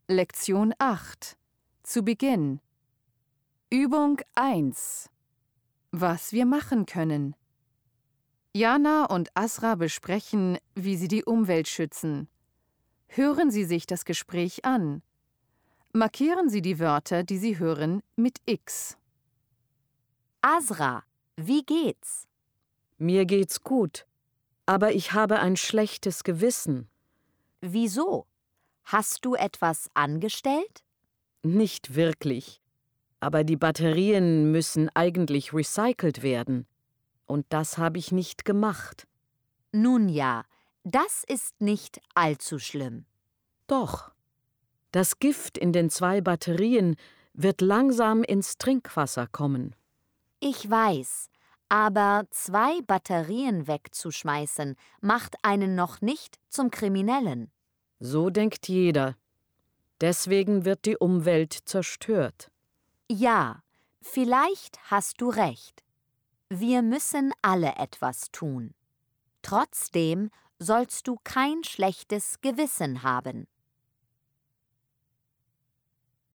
Lektion 8. Zu Beginn. Übung 1. Was wir machen können. Jana und Asra besprechen, wie sie die Umwelt schützen. Hören Sie sich das Gespräch an. Markieren Sie die Wörter, die Sie hören, mit X. Asra, wie geht's? Mir geht's gut, aber ich habe ein schlechtes Gewissen. Wieso? Hast du etwas angestellt? Nicht wirklich. Aber die Batterien müssen eigentlich recycelt werden. Und das habe ich nicht gemacht. Nun ja, das ist nicht allzu schlimm. Doch. Das Gift in den 2 Batterien wird langsam ins Trinkwasser kommen. Ich weiß, aber 2 Batterien wegzuschmeißen, macht einen noch nicht zum Kriminellen. So denkt jeder. Deswegen wird die Umwelt zerstört. Ja, vielleicht hast du recht. Wir müssen alle etwas tun. Trotzdem sollst du kein schlechtes Gewissen haben.